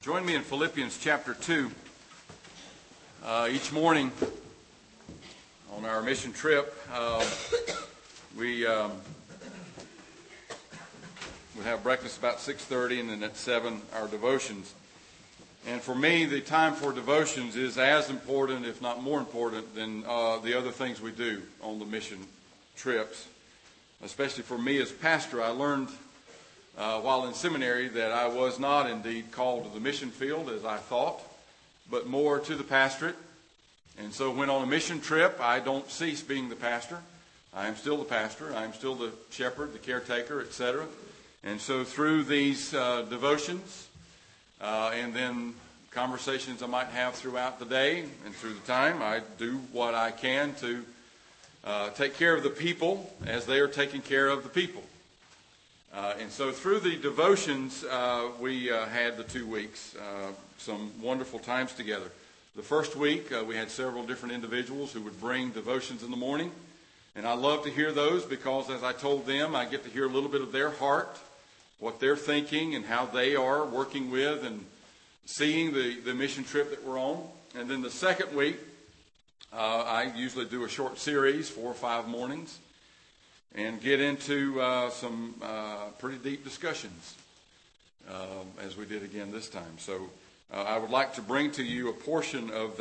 Join me in Philippians chapter 2. Each morning on our mission trip, we have breakfast about 6:30, and then at 7, our devotions. And for me, the time for devotions is as important, if not more important, than the other things we do on the mission trips. Especially for me as pastor, I learned while in seminary that I was not indeed called to the mission field as I thought, but more to the pastorate. And so when on a mission trip, I don't cease being the pastor. I am still the pastor. I am still the shepherd, the caretaker, etc. And so through these devotions and then conversations I might have throughout the day and through the time, I do what I can to take care of the people as they are taking care of the people. And so through the devotions, we had the 2 weeks, some wonderful times together. The first week, we had several different individuals who would bring devotions in the morning. And I love to hear those because, as I told them, I get to hear a little bit of their heart, what they're thinking and how they are working with and seeing the mission trip that we're on. And then the second week, I usually do a short series, 4 or 5 mornings, and get into some pretty deep discussions, as we did again this time. So I would like to bring to you a portion of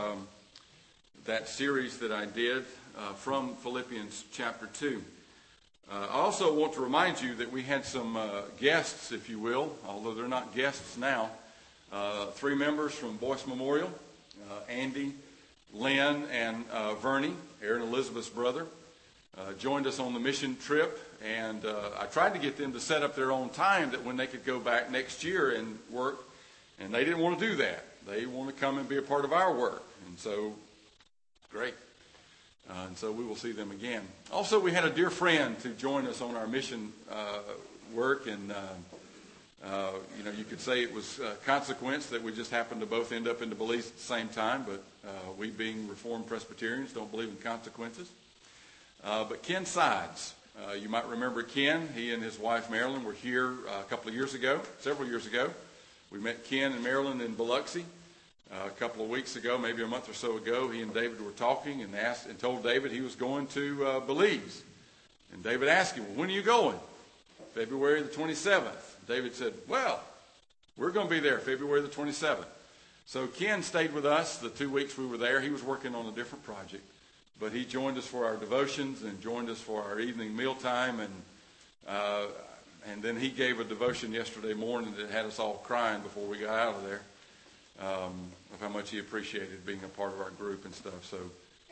that series that I did from Philippians chapter 2. I also want to remind you that we had some guests, if you will, although they're not guests now. 3 members from Boyce Memorial, Andy, Lynn, and Vernie, Aaron Elizabeth's brother, joined us on the mission trip, and I tried to get them to set up their own time that when they could go back next year and work, and they didn't want to do that. They want to come and be a part of our work, and so, great. And so we will see them again. Also, we had a dear friend to join us on our mission work, and you could say it was consequence that we just happened to both end up in the Belize at the same time, but we being Reformed Presbyterians don't believe in consequences. But Ken Sides, you might remember Ken. He and his wife Marilyn were here several years ago. We met Ken and Marilyn in Biloxi a couple of weeks ago, maybe a month or so ago. He and David were talking and told David he was going to Belize. And David asked him, well, when are you going? February the 27th. David said, well, we're going to be there February the 27th. So Ken stayed with us the 2 weeks we were there. He was working on a different project. But he joined us for our devotions and joined us for our evening mealtime. And then he gave a devotion yesterday morning that had us all crying before we got out of there of how much he appreciated being a part of our group and stuff. So,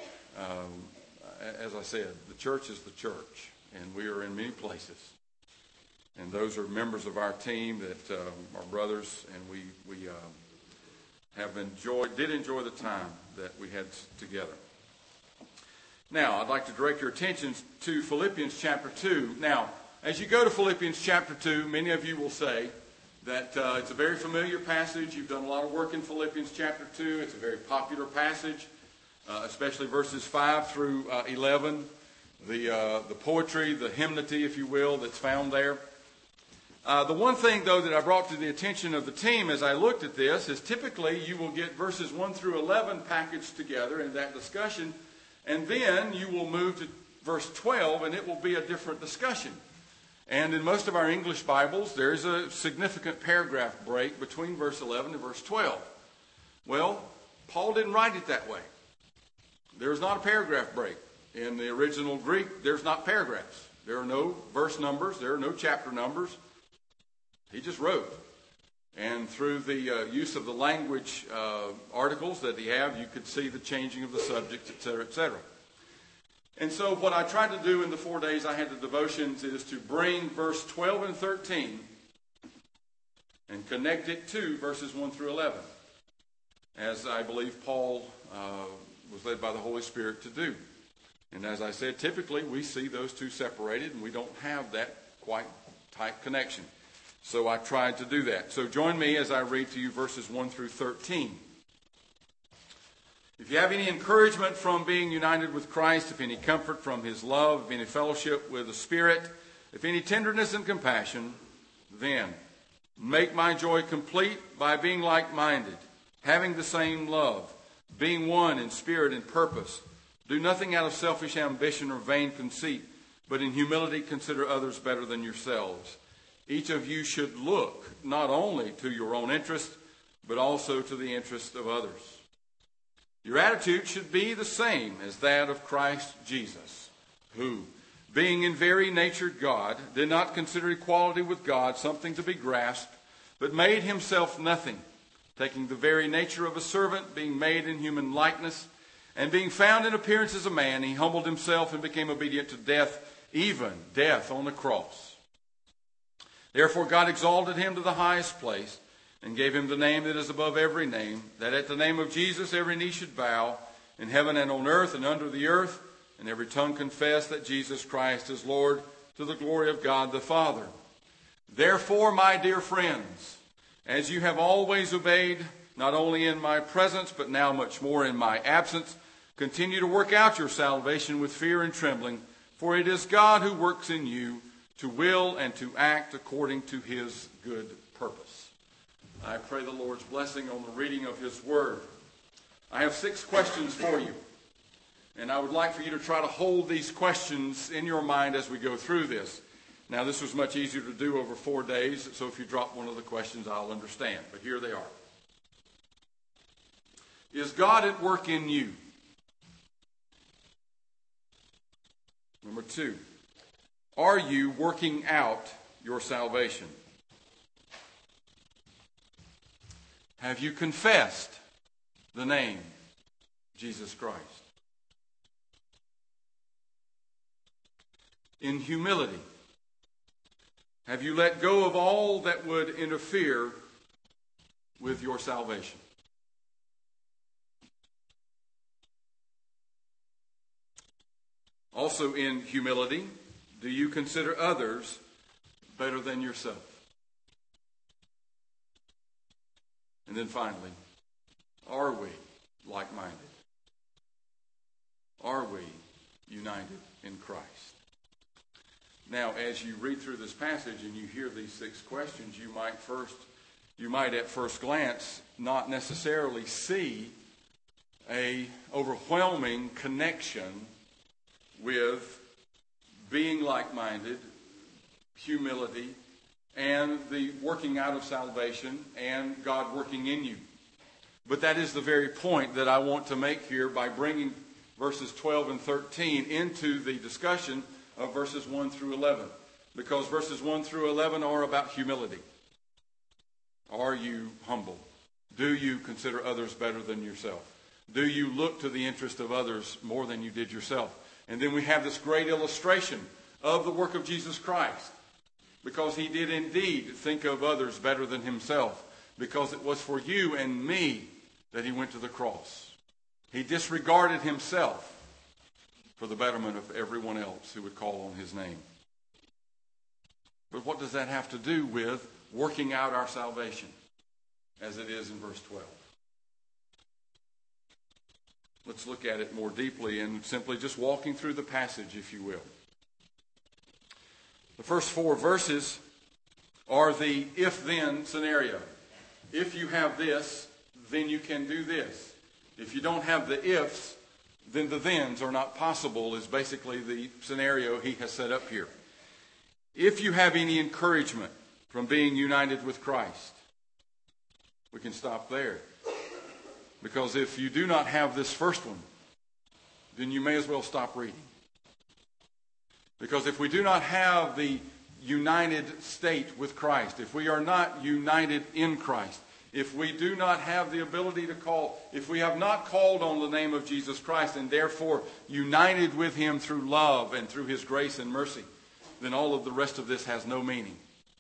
as I said, the church is the church, and we are in many places. And those are members of our team that are brothers, and we did enjoy the time that we had together. Now, I'd like to direct your attention to Philippians chapter 2. Now, as you go to Philippians chapter 2, many of you will say that it's a very familiar passage. You've done a lot of work in Philippians chapter 2. It's a very popular passage, especially verses 5 through 11, the poetry, the hymnody, if you will, that's found there. The one thing, though, that I brought to the attention of the team as I looked at this is typically you will get verses 1 through 11 packaged together in that discussion, and then you will move to verse 12, and it will be a different discussion. And in most of our English Bibles, there's a significant paragraph break between verse 11 and verse 12. Well, Paul didn't write it that way. There's not a paragraph break. In the original Greek, there's not paragraphs. There are no verse numbers. There are no chapter numbers. He just wrote. And through the use of the language articles that he had, you could see the changing of the subjects, etc., etc. And so what I tried to do in the 4 days I had the devotions is to bring verse 12 and 13 and connect it to verses 1 through 11, as I believe Paul was led by the Holy Spirit to do. And as I said, typically we see those two separated, and we don't have that quite tight connection. So I tried to do that. So join me as I read to you verses 1 through 13. If you have any encouragement from being united with Christ, if any comfort from his love, if any fellowship with the Spirit, if any tenderness and compassion, then Make my joy complete by being like-minded, having the same love, being one in spirit and purpose. Do nothing out of selfish ambition or vain conceit, but in humility consider others better than yourselves. Each of you should look not only to your own interest, but also to the interest of others. Your attitude should be the same as that of Christ Jesus, who, being in very nature God, did not consider equality with God something to be grasped, but made himself nothing, taking the very nature of a servant, being made in human likeness, and being found in appearance as a man, he humbled himself and became obedient to death, even death on the cross. Therefore God exalted him to the highest place, and gave him the name that is above every name, that at the name of Jesus every knee should bow, in heaven and on earth and under the earth, and every tongue confess that Jesus Christ is Lord, to the glory of God the Father. Therefore, my dear friends, as you have always obeyed, not only in my presence, but now much more in my absence, continue to work out your salvation with fear and trembling, for it is God who works in you to will and to act according to his good purpose. I pray the Lord's blessing on the reading of his word. I have 6 questions for you, and I would like for you to try to hold these questions in your mind as we go through this. Now, this was much easier to do over 4 days, so if you drop one of the questions, I'll understand. But here they are. Is God at work in you? Number 2, are you working out your salvation? Have you confessed the name Jesus Christ? In humility, have you let go of all that would interfere with your salvation? Also in humility, do you consider others better than yourself? And then finally, are we like-minded? Are we united in Christ? Now, as you read through this passage and you hear these 6 questions, you might at first glance not necessarily see a overwhelming connection with being like-minded, humility, and the working out of salvation and God working in you. But that is the very point that I want to make here by bringing verses 12 and 13 into the discussion of verses 1 through 11. Because verses 1 through 11 are about humility. Are you humble? Do you consider others better than yourself? Do you look to the interest of others more than you did yourself? And then we have this great illustration of the work of Jesus Christ. Because he did indeed think of others better than himself. Because it was for you and me that he went to the cross. He disregarded himself for the betterment of everyone else who would call on his name. But what does that have to do with working out our salvation, as it is in verse 12? Let's look at it more deeply and simply just walking through the passage, if you will. The first 4 verses are the if-then scenario. If you have this, then you can do this. If you don't have the ifs, then the thens are not possible, is basically the scenario he has set up here. If you have any encouragement from being united with Christ, we can stop there. Because if you do not have this first one, then you may as well stop reading. Because if we do not have the united state with Christ, if we are not united in Christ, if we do not have the ability to call, if we have not called on the name of Jesus Christ and therefore united with him through love and through his grace and mercy, then all of the rest of this has no meaning.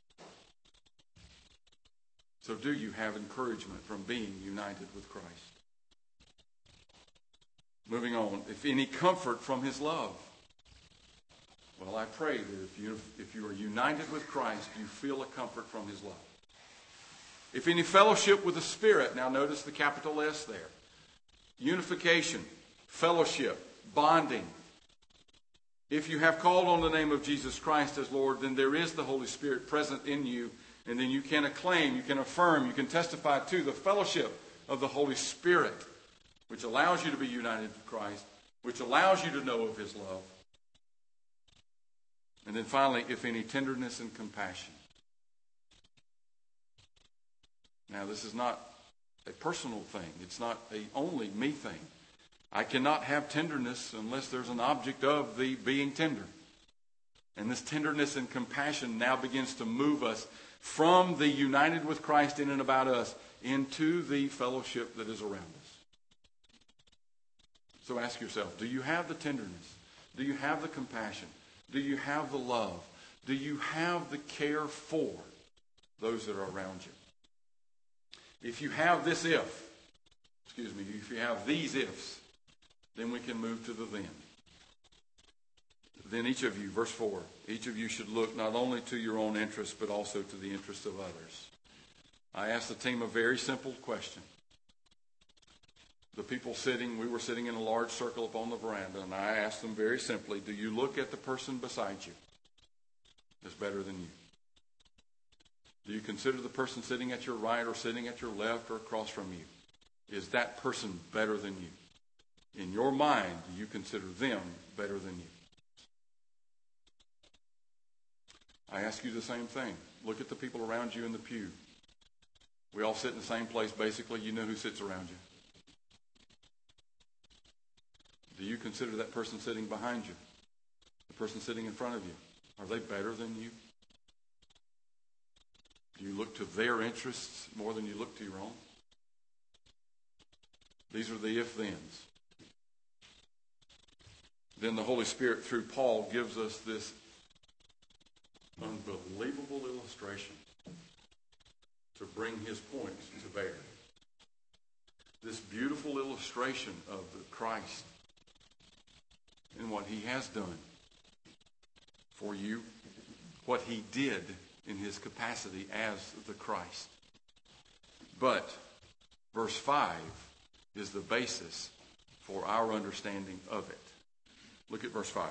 So do you have encouragement from being united with Christ? Moving on, if any comfort from his love. Well, I pray that if you are united with Christ, you feel a comfort from his love. If any fellowship with the Spirit, now notice the capital S there. Unification, fellowship, bonding. If you have called on the name of Jesus Christ as Lord, then there is the Holy Spirit present in you, And then you can acclaim, you can affirm, you can testify to the fellowship of the Holy Spirit, which allows you to be united with Christ, which allows you to know of his love. And then finally, if any tenderness and compassion. Now, this is not a personal thing. It's not a only me thing. I cannot have tenderness unless there's an object of the being tender. And this tenderness and compassion now begins to move us from the united with Christ in and about us into the fellowship that is around us. So ask yourself, do you have the tenderness? Do you have the compassion? Do you have the love? Do you have the care for those that are around you? If you have if you have these ifs, then we can move to the then. Then each of you, verse 4, each of you should look not only to your own interests, but also to the interests of others. I asked the team a very simple question. The people we were sitting in a large circle up on the veranda, and I asked them very simply, do you look at the person beside you that's better than you? Do you consider the person sitting at your right or sitting at your left or across from you? Is that person better than you? In your mind, do you consider them better than you? I ask you the same thing. Look at the people around you in the pew. We all sit in the same place, basically. You know who sits around you. Do you consider that person sitting behind you, the person sitting in front of you, are they better than you? Do you look to their interests more than you look to your own? These are the if-thens. Then the Holy Spirit, through Paul, gives us this unbelievable illustration to bring his points to bear. This beautiful illustration of the Christ and what he has done for you, what he did in his capacity as the Christ. But verse 5 is the basis for our understanding of it. Look at verse 5.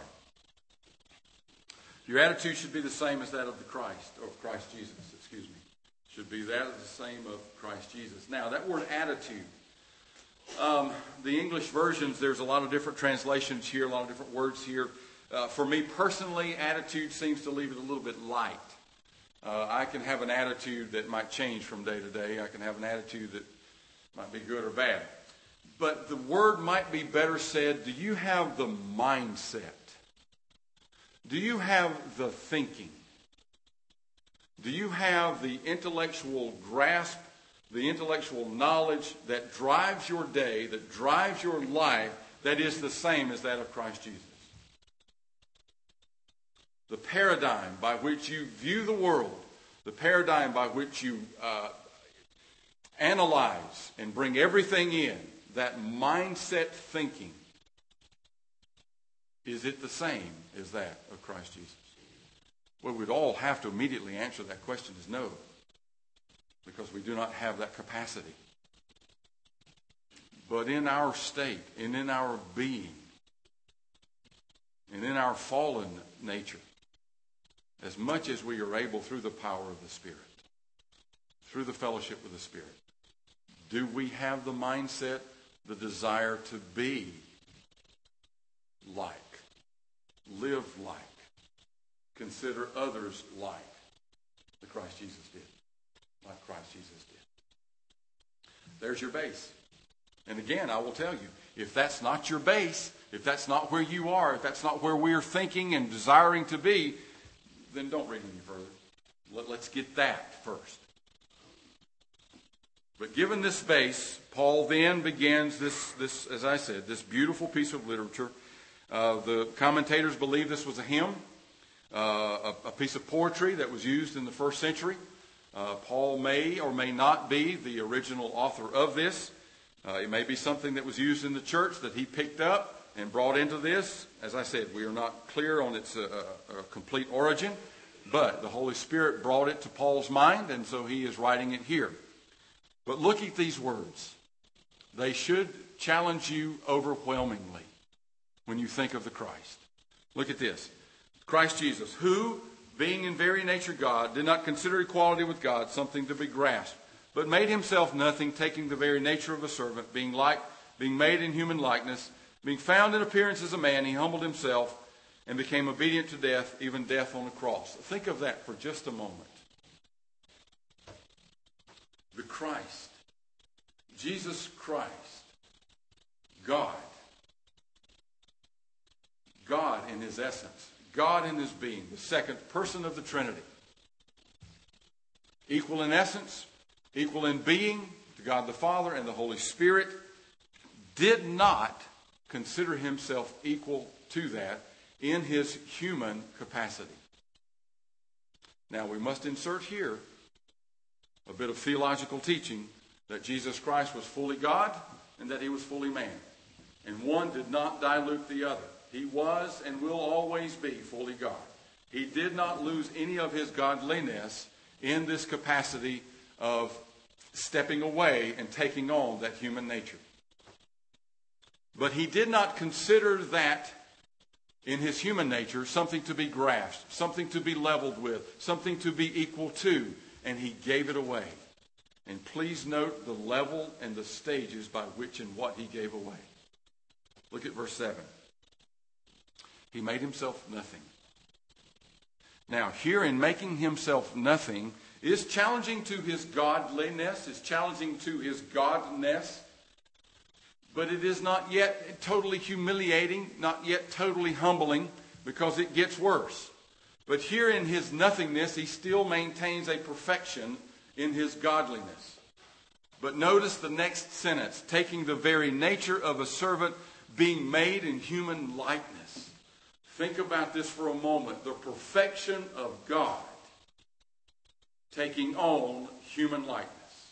Your attitude should be the same as that of the Christ, or of Christ Jesus, Should be that of the same of Christ Jesus. Now, that word attitude, the English versions, there's a lot of different translations here, a lot of different words here. For me personally, attitude seems to leave it a little bit light. I can have an attitude that might change from day to day. I can have an attitude that might be good or bad. But the word might be better said, do you have the mindset? Do you have the thinking? Do you have the intellectual grasp, the intellectual knowledge that drives your day, that drives your life, that is the same as that of Christ Jesus? The paradigm by which you view the world, the paradigm by which you analyze and bring everything in, that mindset thinking, is it the same as that of Christ Jesus? Well, we'd all have to immediately answer that question as no, because we do not have that capacity. But in our state, and in our being, and in our fallen nature, as much as we are able through the power of the Spirit, through the fellowship with the Spirit, do we have the mindset, the desire to be like, live like, consider others like the Christ Jesus did, like Christ Jesus did? There's your base. And again, I will tell you, if that's not your base, if that's not where you are, if that's not where we're thinking and desiring to be, then don't read any further. Let's get that first. But given this base, Paul then begins this, as I said, this beautiful piece of literature. The commentators believe this was a hymn, a piece of poetry that was used in the first century. Paul may or may not be the original author of this. It may be something that was used in the church that he picked up and brought into this. As I said, we are not clear on its complete origin, but the Holy Spirit brought it to Paul's mind, and so he is writing it here. But look at these words. They should challenge you overwhelmingly when you think of the Christ. Look at this. Christ Jesus, who, being in very nature God, did not consider equality with God something to be grasped, but made himself nothing, taking the very nature of a servant, being made in human likeness, being found in appearance as a man, he humbled himself and became obedient to death, even death on the cross. Think of that for just a moment. The Christ, Jesus Christ, God in his essence, God in his being, the second person of the Trinity, equal in essence, equal in being to God the Father and the Holy Spirit, did not consider himself equal to that in his human capacity. Now we must insert here a bit of theological teaching that Jesus Christ was fully God and that he was fully man. And one did not dilute the other. He was and will always be fully God. He did not lose any of his godliness in this capacity of stepping away and taking on that human nature. But he did not consider that in his human nature something to be grasped, something to be leveled with, something to be equal to, and he gave it away. And please note the level and the stages by which and what he gave away. Look at verse 7. He made himself nothing. Now, here in making himself nothing is challenging to his godliness, is challenging to his godness, but it is not yet totally humiliating, not yet totally humbling, because it gets worse. But here in his nothingness, he still maintains a perfection in his godliness. But notice the next sentence, taking the very nature of a servant, being made in human likeness. Think about this for a moment. The perfection of God taking on human likeness.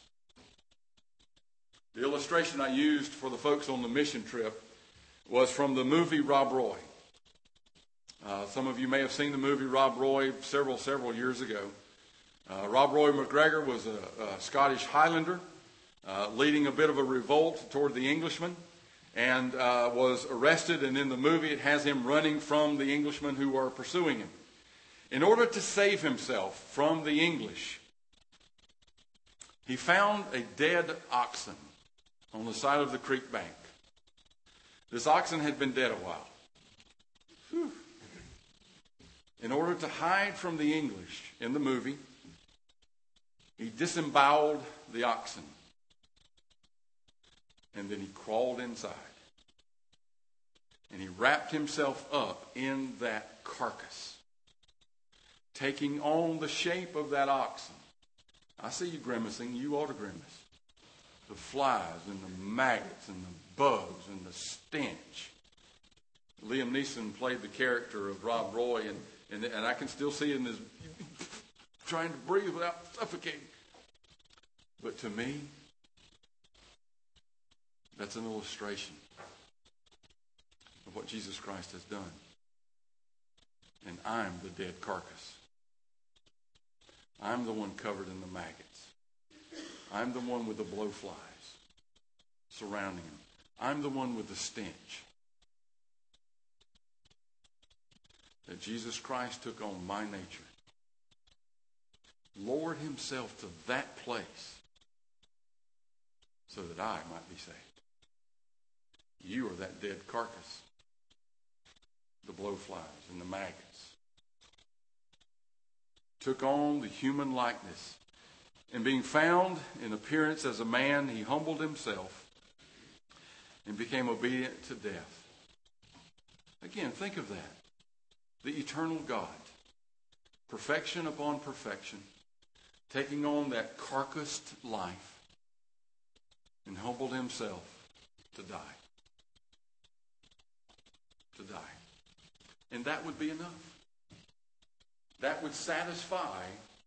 The illustration I used for the folks on the mission trip was from the movie Rob Roy. Some of you may have seen the movie Rob Roy several years ago. Rob Roy McGregor was a Scottish Highlander leading a bit of a revolt toward the Englishmen, and was arrested, and in the movie it has him running from the Englishmen who are pursuing him. In order to save himself from the English, he found a dead oxen on the side of the creek bank. This oxen had been dead a while. Whew. In order to hide from the English in the movie, he disemboweled the oxen. And then he crawled inside. And he wrapped himself up in that carcass, taking on the shape of that oxen. I see you grimacing. You ought to grimace. The flies and the maggots and the bugs and the stench. Liam Neeson played the character of Rob Roy, and I can still see him as trying to breathe without suffocating. But to me, that's an illustration of what Jesus Christ has done. And I'm the dead carcass. I'm the one covered in the maggots. I'm the one with the blowflies surrounding him. I'm the one with the stench. That Jesus Christ took on my nature. Lowered himself to that place so that I might be saved. You are that dead carcass. The blowflies and the maggots. Took on the human likeness. And being found in appearance as a man, he humbled himself and became obedient to death. Again, think of that. The eternal God. Perfection upon perfection. Taking on that carcassed life. And humbled himself to die. To die. And that would be enough. That would satisfy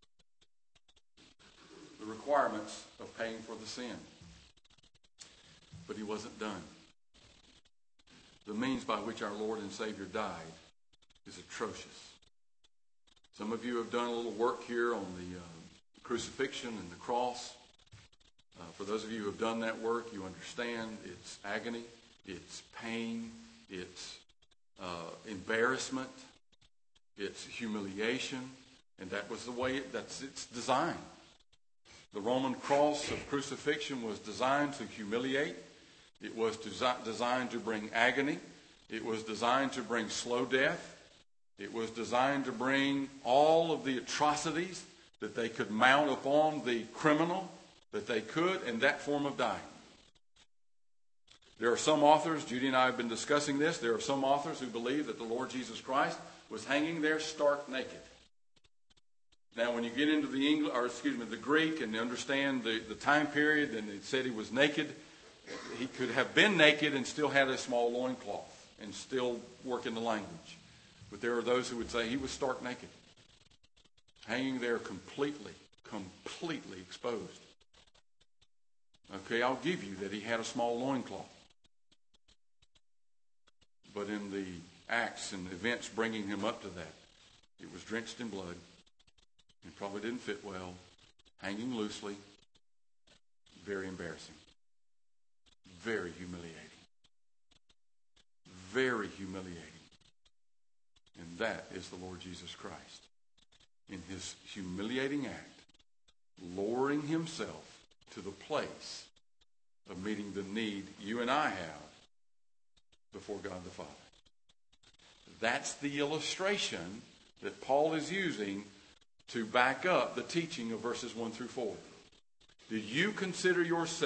the requirements of paying for the sin. But he wasn't done. The means by which our Lord and Savior died is atrocious. Some of you have done a little work here on the crucifixion and the cross. For those of you who have done that work, you understand its agony, its pain, its embarrassment, its humiliation, And that was the way that's its design. The Roman cross of crucifixion was designed to humiliate. It was designed to bring agony. It was designed to bring slow death. It was designed to bring all of the atrocities that they could mount upon the criminal that they could in that form of dying. There are some authors, Judy and I have been discussing this, there are some authors who believe that the Lord Jesus Christ was hanging there stark naked. Now, when you get into the Greek and understand the time period, and it said he was naked, he could have been naked and still had a small loincloth and still work in the language. But there are those who would say he was stark naked, hanging there completely exposed. Okay, I'll give you that he had a small loincloth. But in the acts and events bringing him up to that, it was drenched in blood. It probably didn't fit well, hanging loosely, very embarrassing, very humiliating, very humiliating. And that is the Lord Jesus Christ. In his humiliating act, lowering himself to the place of meeting the need you and I have before God the Father. That's the illustration that Paul is using to back up the teaching of verses 1 through 4. Do you consider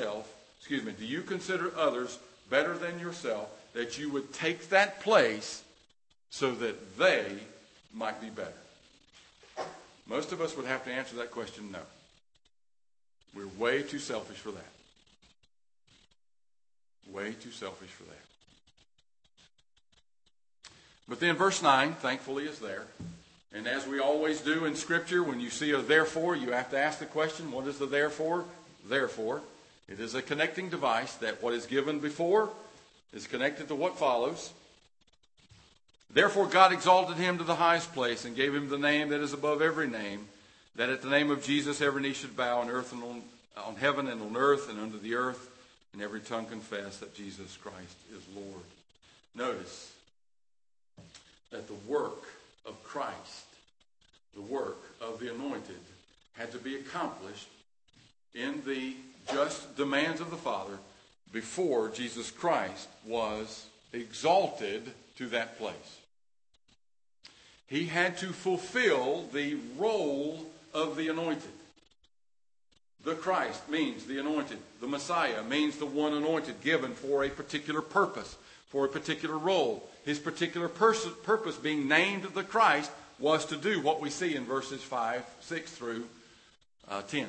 others better than yourself, that you would take that place so that they might be better? Most of us would have to answer that question, no. We're way too selfish for that. Way too selfish for that. But then verse 9, thankfully, is there. And as we always do in Scripture, when you see a therefore, you have to ask the question, what is the therefore? Therefore, it is a connecting device that what is given before is connected to what follows. Therefore God exalted him to the highest place and gave him the name that is above every name, that at the name of Jesus every knee should bow on earth and on heaven and on earth and under the earth, and every tongue confess that Jesus Christ is Lord. Notice that the work of Christ, the work of the anointed, had to be accomplished in the just demands of the Father before Jesus Christ was exalted to that place. He had to fulfill the role of the anointed. The Christ means the anointed. The Messiah means the one anointed, given for a particular purpose, for a particular role. His particular purpose, being named the Christ, was to do what we see in verses 6 through 10.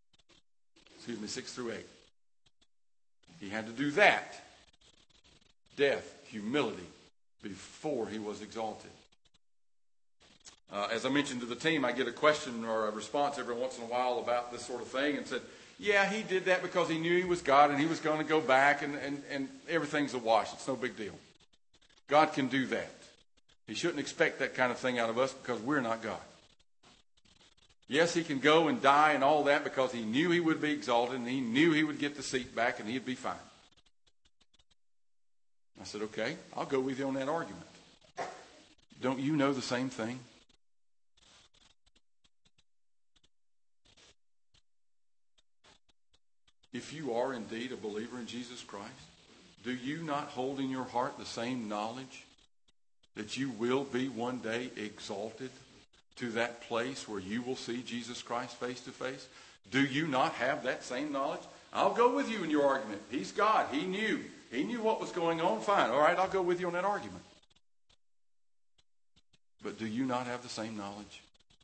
6 through 8. He had to do that. Death, humility, before he was exalted. As I mentioned to the team, I get a question or a response every once in a while about this sort of thing and said, yeah, he did that because he knew he was God and he was going to go back and everything's a wash. It's no big deal. God can do that. He shouldn't expect that kind of thing out of us because we're not God. Yes, he can go and die and all that because he knew he would be exalted and he knew he would get the seat back and he'd be fine. I said, okay, I'll go with you on that argument. Don't you know the same thing? If you are indeed a believer in Jesus Christ, do you not hold in your heart the same knowledge that you will be one day exalted to that place where you will see Jesus Christ face to face? Do you not have that same knowledge? I'll go with you in your argument. He's God. He knew. He knew what was going on. Fine. All right, I'll go with you on that argument. But do you not have the same knowledge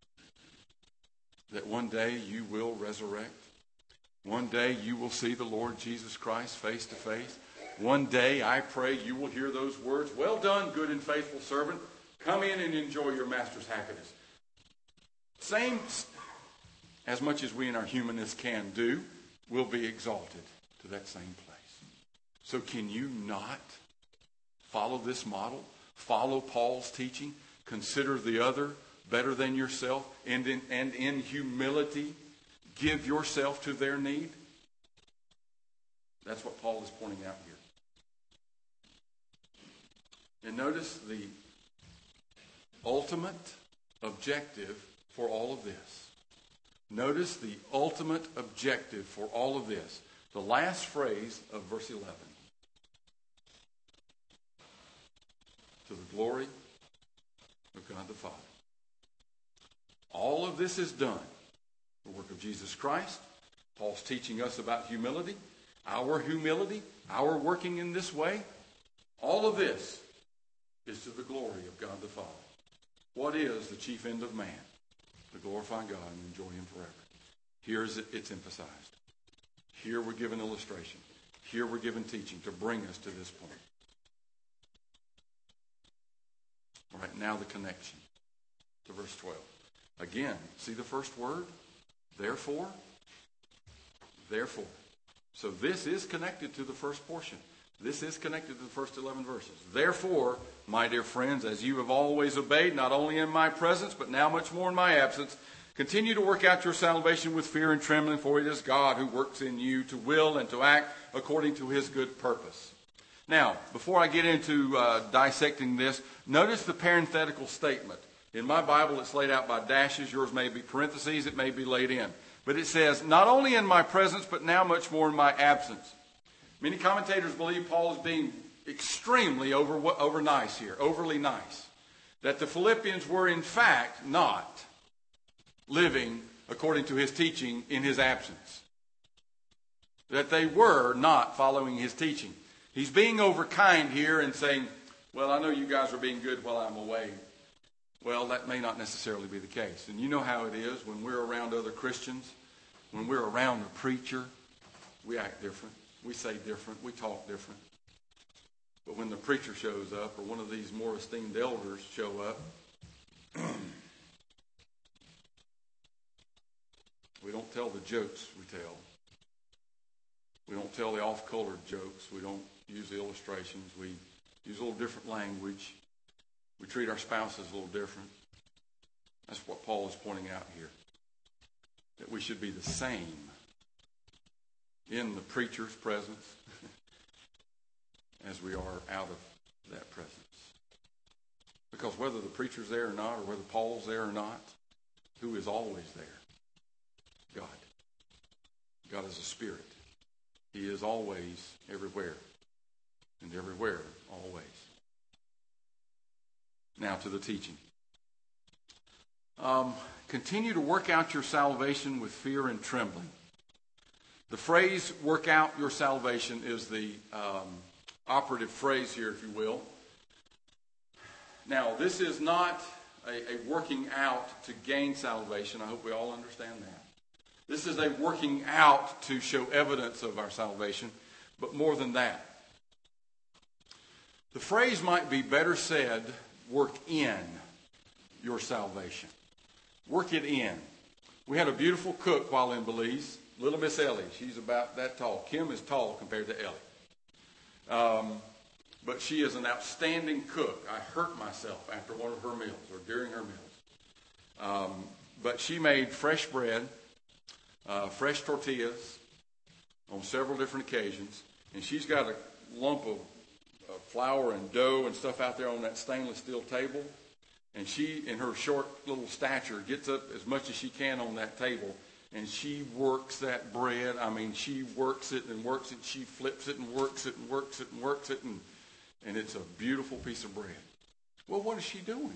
that one day you will resurrect? One day you will see the Lord Jesus Christ face to face. One day, I pray, you will hear those words, well done, good and faithful servant. Come in and enjoy your master's happiness. Same, as much as we in our humanness can do, will be exalted to that same place. So can you not follow this model? Follow Paul's teaching? Consider the other better than yourself, and in humility give yourself to their need? That's what Paul is pointing out here. And notice the ultimate objective for all of this. Notice the ultimate objective for all of this. The last phrase of verse 11. To the glory of God the Father. All of this is done. The work of Jesus Christ. Paul's teaching us about humility, our working in this way. All of this is to the glory of God the Father. What is the chief end of man? To glorify God and enjoy Him forever. Here it's emphasized. Here we're given illustration. Here we're given teaching to bring us to this point. All right, now the connection to verse 12. Again, see the first word? Therefore. Therefore. So this is connected to the first portion. This is connected to the first 11 verses. Therefore, my dear friends, as you have always obeyed, not only in my presence, but now much more in my absence, continue to work out your salvation with fear and trembling, for it is God who works in you to will and to act according to His good purpose. Now, before I get into dissecting this, notice the parenthetical statement. In my Bible, it's laid out by dashes. Yours may be parentheses. It may be laid in. But it says, not only in my presence, but now much more in my absence. Many commentators believe Paul is being extremely over nice here, overly nice. That the Philippians were in fact not living according to his teaching in his absence. That they were not following his teaching. He's being overkind here and saying, well, I know you guys are being good while I'm away. Well, that may not necessarily be the case. And you know how it is when we're around other Christians, when we're around a preacher, we act different. We say different. We talk different. But when the preacher shows up or one of these more esteemed elders show up, we don't tell the jokes we tell. We don't tell the off-colored jokes. We don't use the illustrations. We use a little different language. We treat our spouses a little different. That's what Paul is pointing out here. That we should be the same in the preacher's presence as we are out of that presence. Because whether the preacher's there or not, or whether Paul's there or not, who is always there? God. God is a spirit. He is always everywhere. And everywhere, always. Now to the teaching. Continue to work out your salvation with fear and trembling. The phrase, work out your salvation, is the operative phrase here, if you will. Now, this is not a working out to gain salvation. I hope we all understand that. This is a working out to show evidence of our salvation, but more than that. The phrase might be better said, work in your salvation. Work it in. We had a beautiful cook while in Belize, little Miss Ellie. She's about that tall. Kim is tall compared to Ellie. But she is an outstanding cook. I hurt myself after one of her meals or during her meals. But she made fresh bread, fresh tortillas on several different occasions. And she's got a lump of flour and dough and stuff out there on that stainless steel table. And she, in her short little stature, gets up as much as she can on that table. And she works that bread. I mean, she works it and works it. She flips it and works it and works it and works it. And it's a beautiful piece of bread. Well, what is she doing?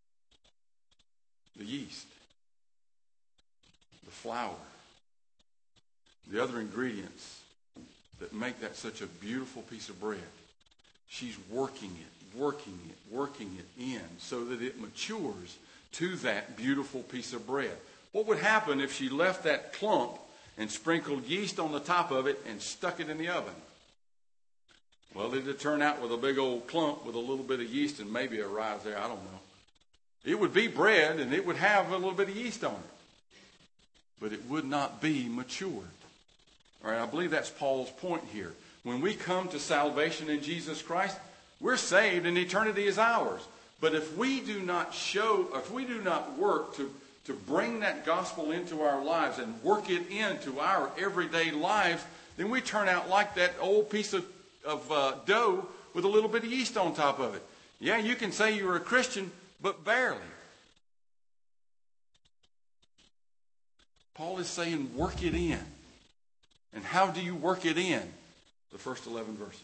The yeast, the flour, the other ingredients that make that such a beautiful piece of bread. She's working it in so that it matures to that beautiful piece of bread. What would happen if she left that clump and sprinkled yeast on the top of it and stuck it in the oven? Well, it'd turn out with a big old clump with a little bit of yeast and maybe a rise there. I don't know. It would be bread and it would have a little bit of yeast on it. But it would not be matured. All right, I believe that's Paul's point here. When we come to salvation in Jesus Christ, we're saved and eternity is ours. But if we do not work to bring that gospel into our lives and work it into our everyday lives, then we turn out like that old piece of dough with a little bit of yeast on top of it. Yeah, you can say you're a Christian, but barely. Paul is saying, work it in. And how do you work it in? The first 11 verses.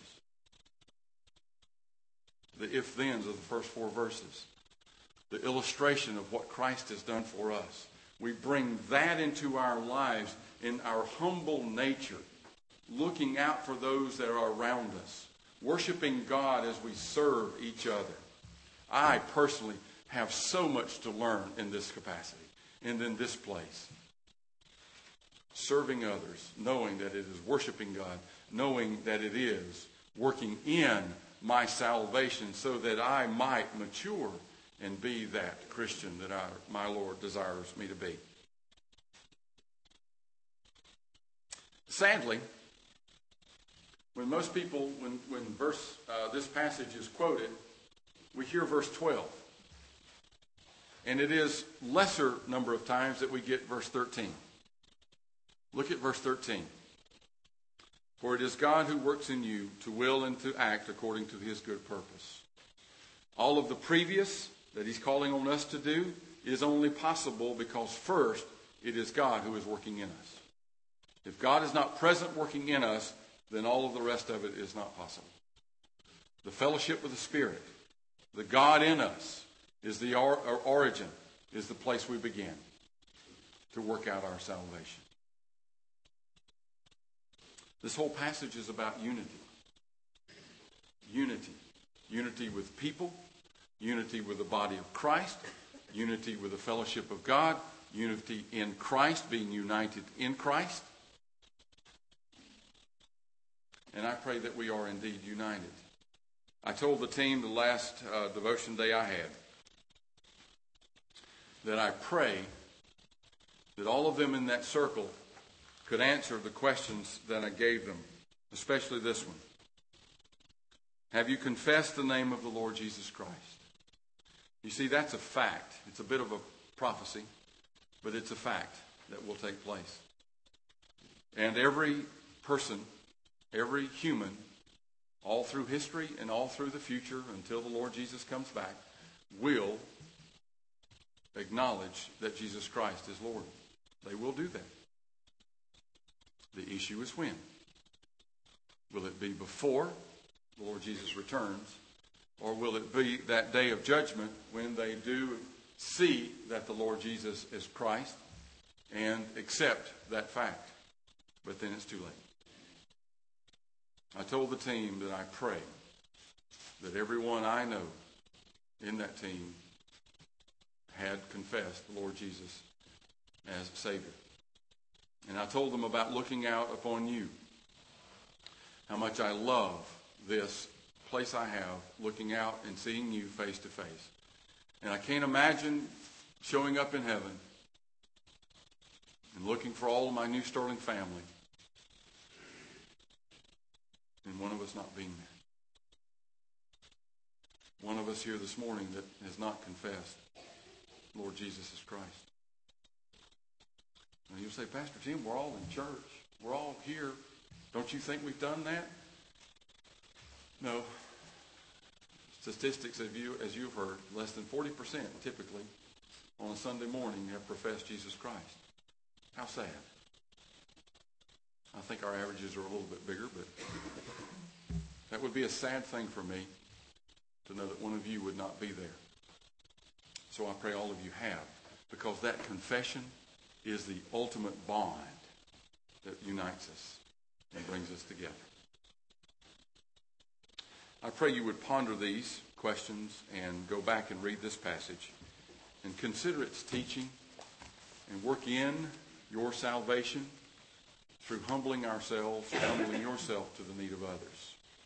The if-thens of the first 4 verses. The illustration of what Christ has done for us. We bring that into our lives in our humble nature, looking out for those that are around us, worshiping God as we serve each other. I personally have so much to learn in this capacity and in this place. Serving others, knowing that it is worshiping God, knowing that it is working in my salvation so that I might mature and be that Christian that my Lord desires me to be. Sadly, when most people, when this passage is quoted, we hear verse 12. And it is lesser number of times that we get verse 13. Look at verse 13. For it is God who works in you to will and to act according to his good purpose. All of the previous that he's calling on us to do is only possible because first it is God who is working in us. If God is not present working in us, then all of the rest of it is not possible. The fellowship with the Spirit, the God in us, is the origin, is the place we begin to work out our salvation. This whole passage is about unity. Unity. Unity with people, unity with the body of Christ, unity with the fellowship of God, unity in Christ, being united in Christ. And I pray that we are indeed united. I told the team the last devotion day I had that I pray that all of them in that circle could answer the questions that I gave them, especially this one. Have you confessed the name of the Lord Jesus Christ? You see, that's a fact. It's a bit of a prophecy, but it's a fact that will take place. And every person, every human, all through history and all through the future until the Lord Jesus comes back, will acknowledge that Jesus Christ is Lord. They will do that. The issue is when. Will it be before the Lord Jesus returns, or will it be that day of judgment when they do see that the Lord Jesus is Christ and accept that fact? But then it's too late. I told the team that I pray that everyone I know in that team had confessed the Lord Jesus as Savior. And I told them about looking out upon you, how much I love this place I have, looking out and seeing you face to face. And I can't imagine showing up in heaven and looking for all of my New Sterling family and one of us not being there. One of us here this morning that has not confessed Lord Jesus is Christ. And you'll say, Pastor Tim, we're all in church. We're all here. Don't you think we've done that? No. Statistics, as you've heard, less than 40% typically on a Sunday morning have professed Jesus Christ. How sad. I think our averages are a little bit bigger, but that would be a sad thing for me to know that one of you would not be there. So I pray all of you have, because that confession is the ultimate bond that unites us and brings us together. I pray you would ponder these questions and go back and read this passage and consider its teaching and work in your salvation through humbling ourselves, humbling yourself to the need of others.